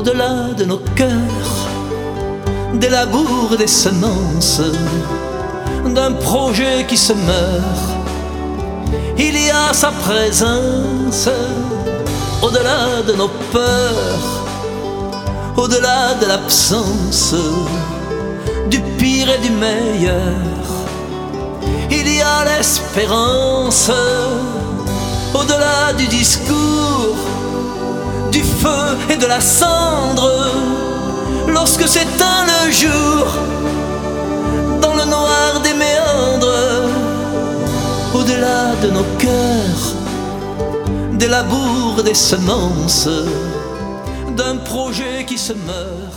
au-delà de nos cœurs, des labours, des semences, d'un projet qui se meurt. Il y a sa présence au-delà de nos peurs, au-delà de l'absence du pire et du meilleur. Il y a l'espérance au-delà du discours, du feu et de la cendre. Lorsque s'éteint le jour dans le noir des méandres, au-delà de nos cœurs, des labours, des semences, d'un projet qui se meurt.